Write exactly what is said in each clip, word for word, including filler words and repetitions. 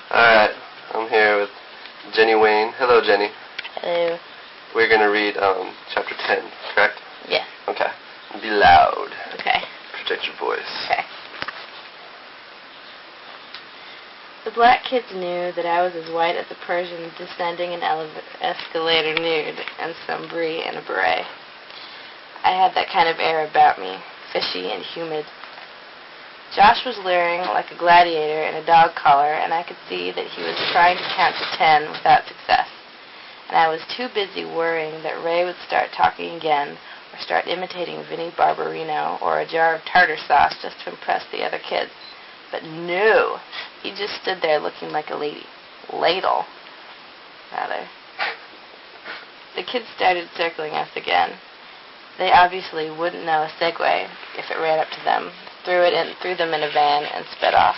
Alright, I'm here with Jenny Wayne. Hello, Jenny. Hello. We're going to read um, chapter ten, correct? Yes. Okay. Be loud. Okay. Protect your voice. Okay. The black kids knew that I was as white as a Persian descending an ele- escalator nude and sombre in a beret. I had that kind of air about me, fishy and humid. Josh was leering like a gladiator in a dog collar, and I could see that he was trying to count to ten without success. And I was too busy worrying that Ray would start talking again, or start imitating Vinnie Barbarino, or a jar of tartar sauce just to impress the other kids. But no, he just stood there looking like a lady. Ladle, rather. The kids started circling us again. They obviously wouldn't know a Segway if it ran up to them, threw it in, threw them in a van, and sped off.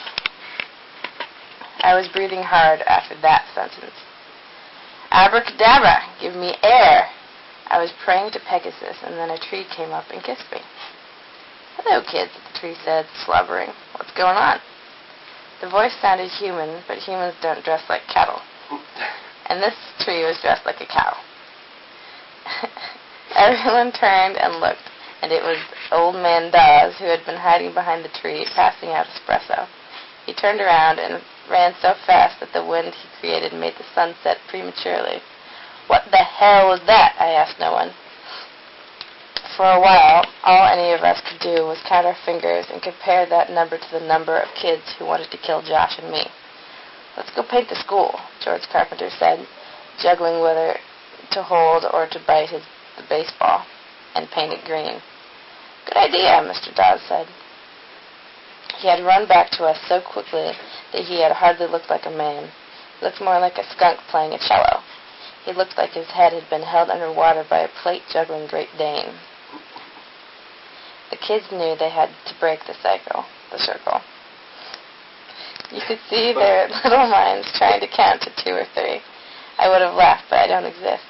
I was breathing hard after that sentence. Abracadabra, give me air. I was praying to Pegasus, and then a tree came up and kissed me. Hello, kids, the tree said, slobbering. What's going on? The voice sounded human, but humans don't dress like cattle. And this tree was dressed like a cow. Everyone turned and looked, and it was Old Man Dawes, who had been hiding behind the tree, passing out espresso. He turned around and ran so fast that the wind he created made the sun set prematurely. What the hell was that? I asked no one. For a while, all any of us could do was count our fingers and compare that number to the number of kids who wanted to kill Josh and me. Let's go paint the school, George Carpenter said, juggling whether to hold or to bite his the baseball and paint it green. Good idea, Mister Dawes said. He had run back to us so quickly that he had hardly looked like a man. He looked more like a skunk playing a cello. He looked like his head had been held under water by a plate-juggling Great Dane. The kids knew they had to break the cycle, the circle. You could see their little minds trying to count to two or three. I would have laughed, but I don't exist.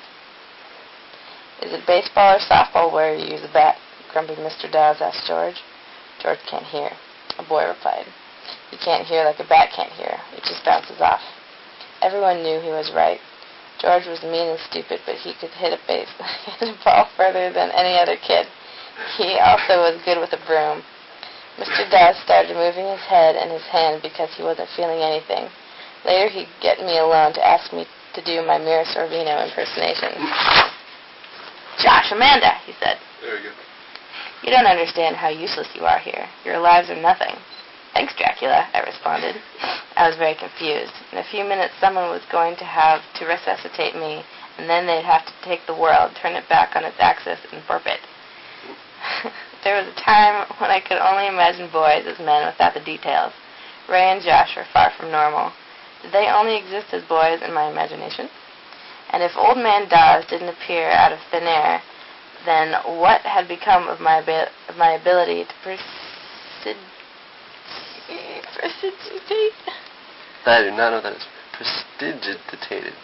Is it baseball or softball where you use a bat? Grumpy Mister Dawes asked George. George can't hear, a boy replied. You can't hear like a bat can't hear. It just bounces off. Everyone knew he was right. George was mean and stupid, but he could hit a base, hit a ball further than any other kid. He also was good with a broom. Mister Dawes started moving his head and his hand because he wasn't feeling anything. Later he'd get me alone to ask me to do my Mira Sorvino impersonation. Josh, Amanda, he said. There we go. You don't understand how useless you are here. Your lives are nothing. Thanks, Dracula, I responded. I was very confused. In a few minutes someone was going to have to resuscitate me, and then they'd have to take the world, turn it back on its axis, and burp it. There was a time when I could only imagine boys as men without the details. Ray and Josh were far from normal. Did they only exist as boys in my imagination? And if Old Man Dawes didn't appear out of thin air, then what had become of my abi- of my ability to presid- prestidigitate? I do not know that it's prestidigitated.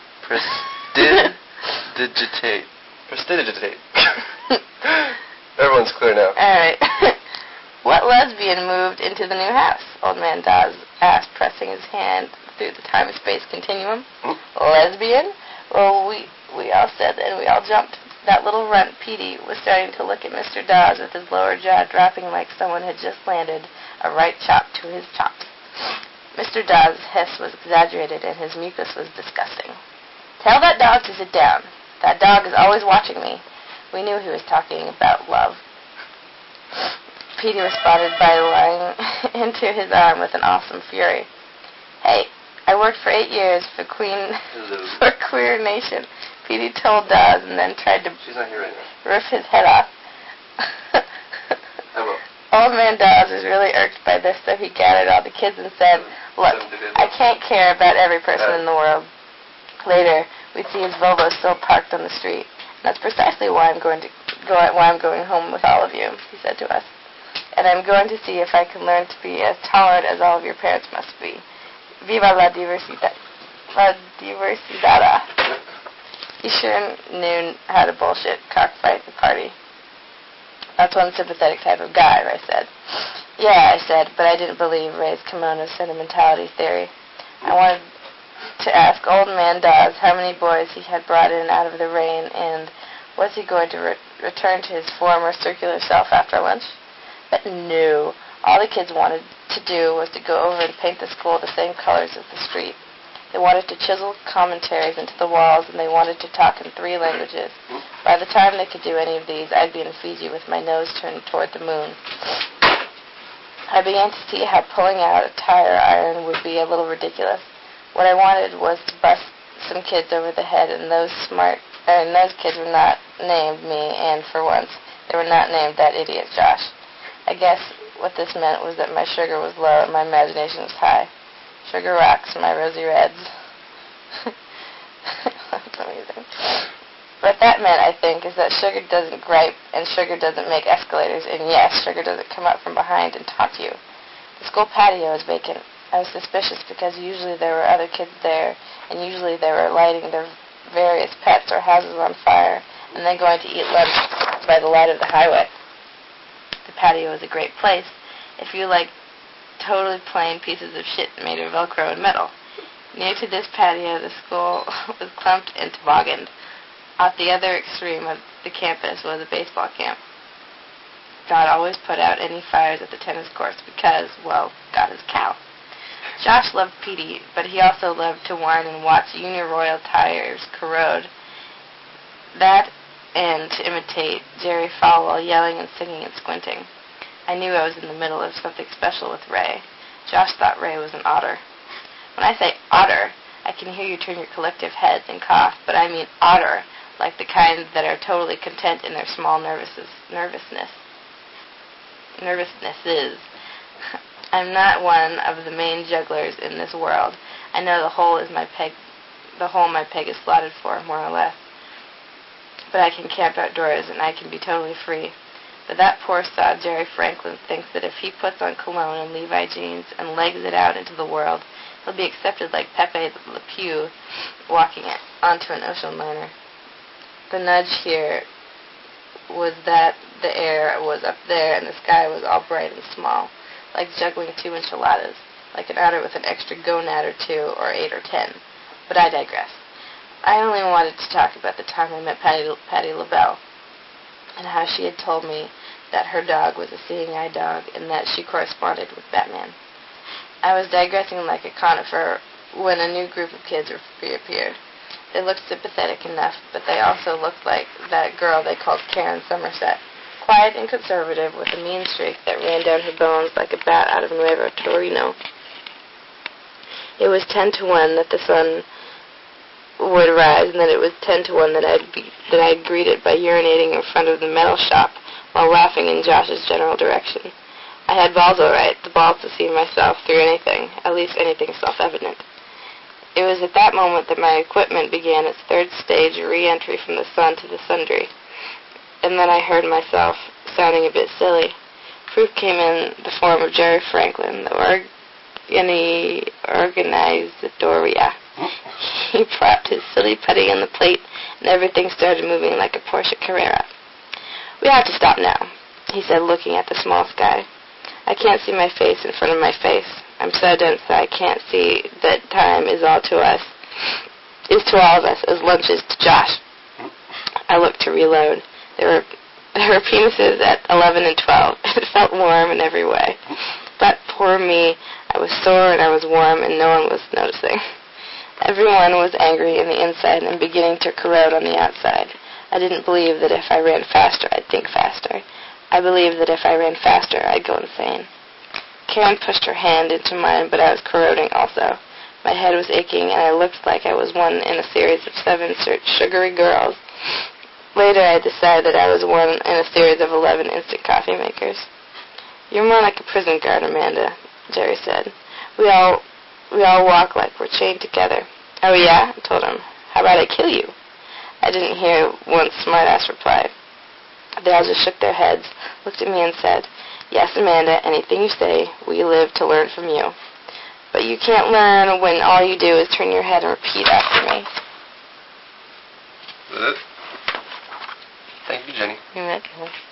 Prestidigitate. Prestidigitate. Everyone's clear now. All right. What lesbian moved into the new house? Old Man Dawes asked, pressing his hand through the time-space continuum. Hmm? Lesbian? Well, we we all said and we all jumped. That little runt, Petey, was starting to look at Mister Dawes with his lower jaw dropping like someone had just landed a right chop to his chops. Mister Dawes' hiss was exaggerated and his mucus was disgusting. Tell that dog to sit down. That dog is always watching me. We knew he was talking about love. Petey responded by lying into his arm with an awesome fury. Hey, I worked for eight years for Queen for Queer Nation. Petey told Dawes and then tried to She's not here right now. rip his head off. I will. Old Man Dawes was really irked by this, so he gathered all the kids and said, Look, I can't care about every person in the world. Later, we'd see his Volvo still parked on the street. That's precisely why I'm going to go why I'm going home with all of you, he said to us. And I'm going to see if I can learn to be as tolerant as all of your parents must be. Viva la diversidad. La diversidad. He sure knew how to bullshit, cockfight, and party. That's one sympathetic type of guy, Ray said. Yeah, I said, but I didn't believe Ray's kimono sentimentality theory. I wanted to ask Old Man Dawes how many boys he had brought in out of the rain, and was he going to re- return to his former circular self after lunch? But no. All the kids wanted to do was to go over and paint the school the same colors as the street. They wanted to chisel commentaries into the walls, and they wanted to talk in three languages. By the time they could do any of these, I'd be in Fiji with my nose turned toward the moon. I began to see how pulling out a tire iron would be a little ridiculous. What I wanted was to bust some kids over the head, and those smart, and those kids were not named me, and for once, they were not named that idiot Josh. I guess what this meant was that my sugar was low and my imagination was high. Sugar rocks, my rosy reds. That's amazing. What that meant, I think, is that sugar doesn't gripe and sugar doesn't make escalators, and yes, sugar doesn't come up from behind and taunt you. The school patio was vacant. I was suspicious because usually there were other kids there, and usually they were lighting their various pets or houses on fire, and then going to eat lunch by the light of the highway. The patio is a great place if you like totally plain pieces of shit made of Velcro and metal. Near to this patio, the school was clumped and tobogganed. At the other extreme of the campus was a baseball camp. God always put out any fires at the tennis courts because, well, God is cow. Josh loved Petey, but he also loved to whine and watch Union Royal tires corrode. That and to imitate Jerry Falwell yelling and singing and squinting. I knew I was in the middle of something special with Ray. Josh thought Ray was an otter. When I say otter, I can hear you turn your collective heads and cough, but I mean otter, like the kind that are totally content in their small nervousness. Nervousness. Nervousnesses. I'm not one of the main jugglers in this world. I know the hole is my peg. The hole my peg is slotted for, more or less. But I can camp outdoors, and I can be totally free. But that poor sod Jerry Franklin thinks that if he puts on cologne and Levi jeans and legs it out into the world, he'll be accepted like Pepe Le Pew walking it onto an ocean liner. The nudge here was that the air was up there and the sky was all bright and small, like juggling two enchiladas, like an otter with an extra gonad or two or eight or ten. But I digress. I only wanted to talk about the time I met Patty, Patty LaBelle, and how she had told me that her dog was a seeing-eye dog and that she corresponded with Batman. I was digressing like a conifer when a new group of kids reappeared. They looked sympathetic enough, but they also looked like that girl they called Karen Somerset, quiet and conservative with a mean streak that ran down her bones like a bat out of Nuevo Torino. It was ten to one that the sun would rise, and then it was ten to one that I'd be that I'd greeted by urinating in front of the metal shop while laughing in Josh's general direction. I had balls all right, the balls to see myself through anything, at least anything self-evident. It was at that moment that my equipment began its third stage re-entry from the sun to the sundry, and then I heard myself sounding a bit silly. Proof came in the form of Jerry Franklin, the organi organizadoria. He propped his silly putty on the plate, and everything started moving like a Porsche Carrera. "We have to stop now," he said, looking at the small sky. "I can't see my face in front of my face. I'm so dense that I can't see that time is all to us, is to all of us, as lunch is to Josh." I looked to reload. There were there were penises at eleven and twelve. It felt warm in every way. But poor me, I was sore and I was warm, and no one was noticing. Everyone was angry in the inside and beginning to corrode on the outside. I didn't believe that if I ran faster, I'd think faster. I believed that if I ran faster, I'd go insane. Karen pushed her hand into mine, but I was corroding also. My head was aching, and I looked like I was one in a series of seven sugary girls. Later, I decided that I was one in a series of eleven instant coffee makers. "You're more like a prison guard, Amanda," Jerry said. We all... We all walk like we're chained together." "Oh, yeah?" I told him. "How about I kill you?" I didn't hear one smart-ass reply. They all just shook their heads, looked at me, and said, "Yes, Amanda, anything you say. We live to learn from you. But you can't learn when all you do is turn your head and repeat after me." Is that it? Thank you, Jenny. You're welcome.